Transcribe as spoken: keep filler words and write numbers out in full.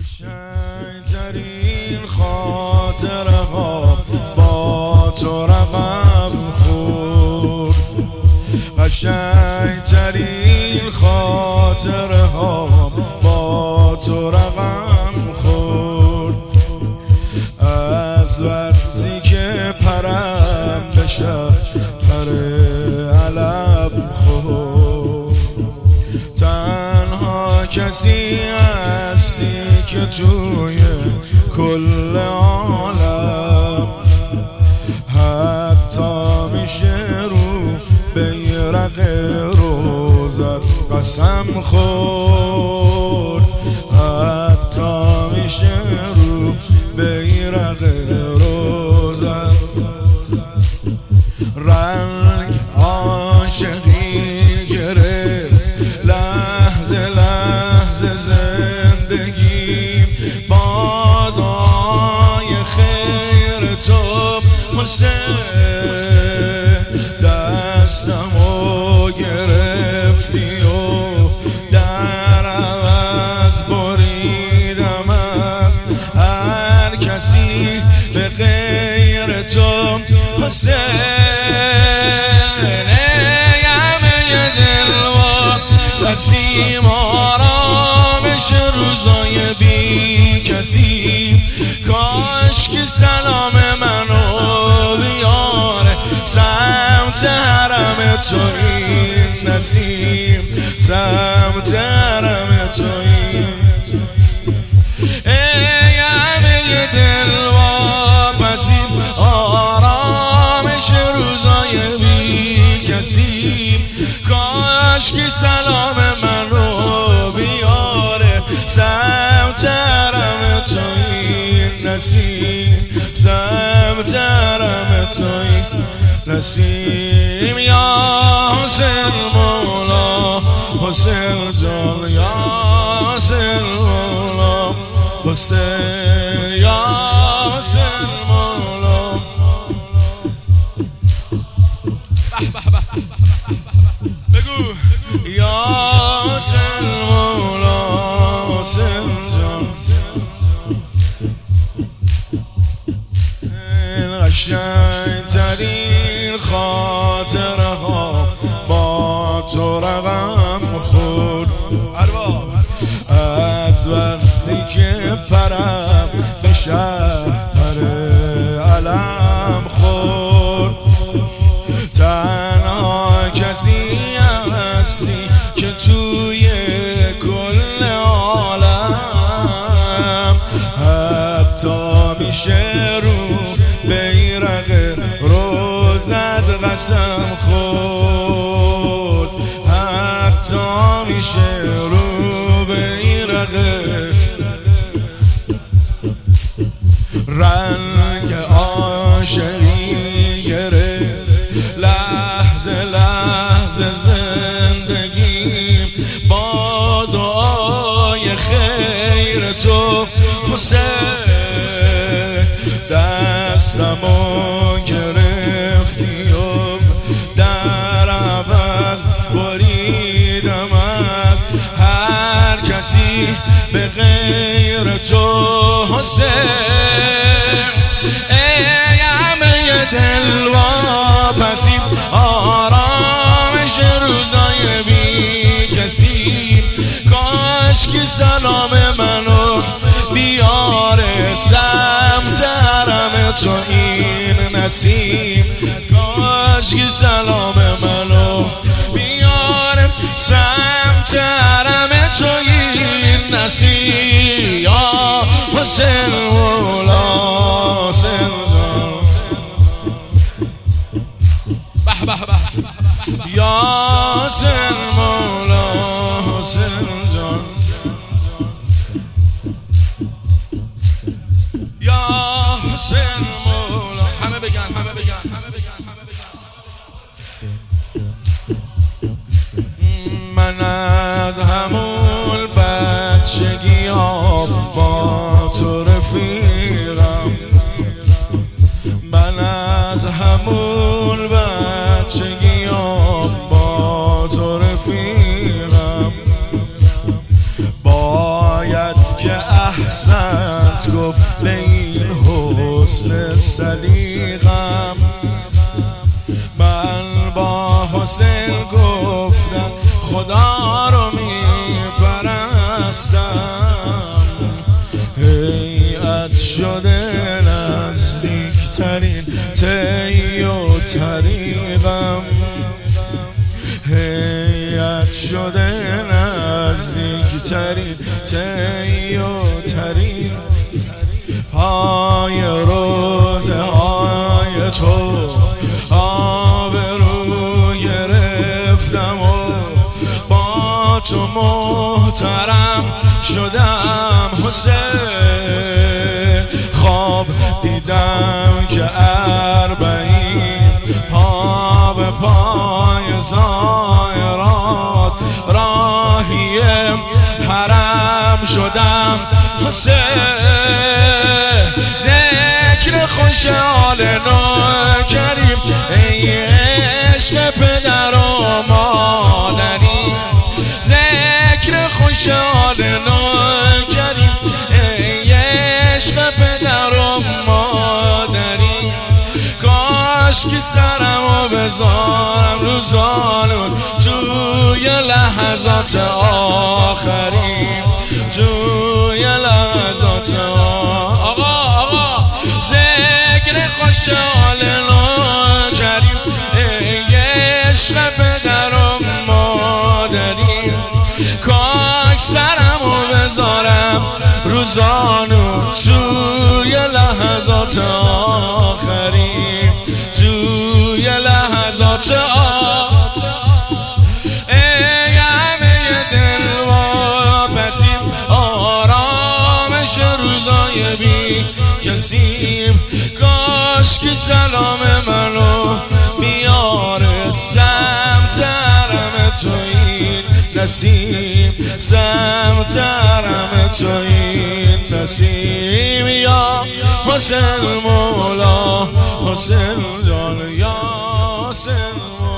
قشنگ‌ترین خاطره ها با تو رقم خورد. قشنگ‌ترین خاطره ها با تو رقم خورد. از وقتی که پرم بشه پر علم خورد. تنها کسی هستی که توی کل عالم حتی میشه رو بیرق روزت قسم خورد. حتی میشه رو بیرق روزت رنگ عاشقی گرفت. لحظه لحظه زندگیم با دعای خیر تو حسین دستمو گرفتی و در عوض بریدم از هر کسی به غیر تو حسین. همه دل و نسیم آرامش روزای بی کسی. کاش که سلام منو بیاره سمت حرم تو این نسیم، سمت حرم تو این. ای همه دل و نسیم آرامش روزای بی کسی. کاش که سلام منو بیاره سمت حرم تو این نسیم، سمت حرم تو این نسیم. یا حسین مولا حسین جان، یا حسین مولا حسین، یا حسین مولا. بگو یا حسین مولا حسین جان. این قشنگ‌ترین خاطره ها با تو رقم خورد. از وقتی که پرم به شهر علم خورد. تنها کسی هستی که توی کل عالم حتی میشه رو بیرق روزت قسم خورد. حتی میشه رو بیرق رنگ عاشقی گرفت. لحظه لحظه زندگیم با دعای خیر تو حسین دستمو گرفتی و در عوض بریدم از هر کسی به غیر تو حسین. ای همه دل و پسیم آرامش روزای بی کسی. کاش که سلام منو بیاره سمت حرم تو این نسیم. کاش که سلام منو بیاره سمت حرم تو این نسیم. یا حسین مولا حسین جان. یا حسین مولا حسین جان. یا حسین مولا. همه بگن همه بگن همه بگن همه بگن. من از همون بچگیام با تو رفیقم. من از همون بچگیام با احسنت گفت به این حسن سلیقم. من با حسین گفتم خدا رو میپرستم، هیئت شده نزدیکترین طی و طریقم، هیئت شده نزدیکترین طی و طریق. پای روزه های تو آبرو گرفتم و با تو محترم شدم حسین. خواب دیدم که اربعین پا به پای زائرات راهی حرم شدم حسین. ذکر خوش آل نوکریم ای عشق پدر و مادری، ذکر خوش آل نوکریم ای عشق پدر و مادری. کاش که سرمو بذارم رو زانون توی لحظات آخری، توی لحظات آقا آقا ذکر خوش آل نوکریم ای عشق پدر و مادری. کاش سرمو بذارم رو زانون توی لحظات آخری، توی لحظات آخری. ای همه دل واپسیم آرامش روزای بی کسیم. کاش که سلام منو میاره سمت حرم تو این نسیم، سمت حرم تو این نسیم. یا حسین مولا حسین جان یا حسین مولا.